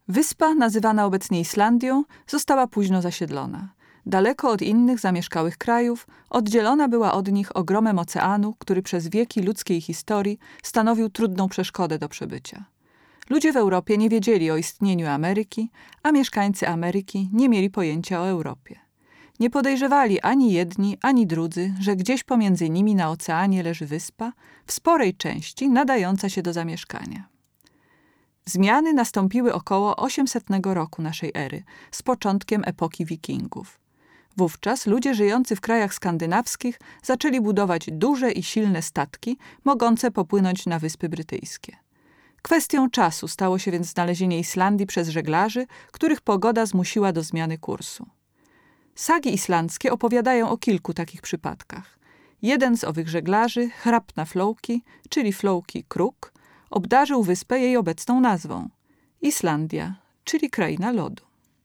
Wyspa, nazywana obecnie Islandią, została późno zasiedlona. Daleko od innych zamieszkałych krajów, oddzielona była od nich ogromem oceanu, który przez wieki ludzkiej historii stanowił trudną przeszkodę do przebycia. Ludzie w Europie nie wiedzieli o istnieniu Ameryki, a mieszkańcy Ameryki nie mieli pojęcia o Europie. Nie podejrzewali ani jedni, ani drudzy, że gdzieś pomiędzy nimi na oceanie leży wyspa, w sporej części nadająca się do zamieszkania. Zmiany nastąpiły około 800 roku naszej ery, z początkiem epoki Wikingów. Wówczas ludzie żyjący w krajach skandynawskich zaczęli budować duże i silne statki, mogące popłynąć na Wyspy Brytyjskie. Kwestią czasu stało się więc znalezienie Islandii przez żeglarzy, których pogoda zmusiła do zmiany kursu. Sagi islandzkie opowiadają o kilku takich przypadkach. Jeden z owych żeglarzy, Hrafna-Flóki, czyli Flóki Kruk, obdarzył wyspę jej obecną nazwą – Islandia, czyli kraina lodu.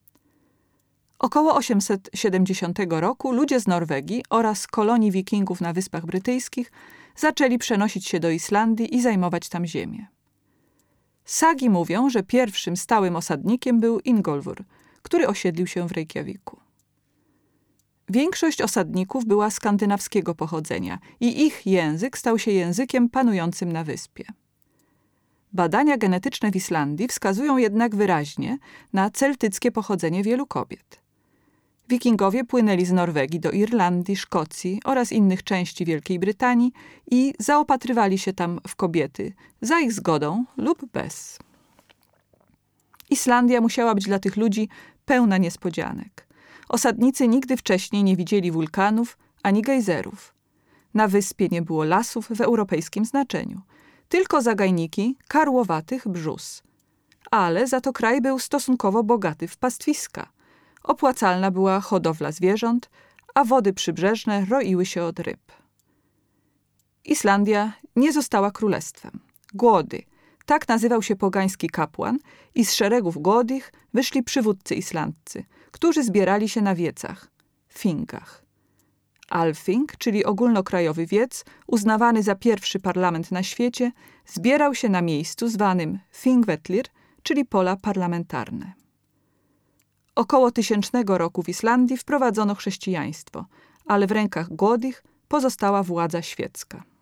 Około 870 roku ludzie z Norwegii oraz kolonii wikingów na Wyspach Brytyjskich zaczęli przenosić się do Islandii i zajmować tam ziemię. Sagi mówią, że pierwszym stałym osadnikiem był Ingólfur, który osiedlił się w Reykjaviku. Większość osadników była skandynawskiego pochodzenia i ich język stał się językiem panującym na wyspie. Badania genetyczne w Islandii wskazują jednak wyraźnie na celtyckie pochodzenie wielu kobiet. Wikingowie płynęli z Norwegii do Irlandii, Szkocji oraz innych części Wielkiej Brytanii i zaopatrywali się tam w kobiety, za ich zgodą lub bez. Islandia musiała być dla tych ludzi pełna niespodzianek. Osadnicy nigdy wcześniej nie widzieli wulkanów ani gejzerów. Na wyspie nie było lasów w europejskim znaczeniu, tylko zagajniki karłowatych brzóz. Ale za to kraj był stosunkowo bogaty w pastwiska. Opłacalna była hodowla zwierząt, a wody przybrzeżne roiły się od ryb. Islandia nie została królestwem. Głody, tak nazywał się pogański kapłan i z szeregów głodich wyszli przywódcy islandzcy, którzy zbierali się na wiecach, thingach. Althing, czyli ogólnokrajowy wiec, uznawany za pierwszy parlament na świecie, zbierał się na miejscu zwanym Þingvellir, czyli pola parlamentarne. Około 1000 roku w Islandii wprowadzono chrześcijaństwo, ale w rękach głodich pozostała władza świecka.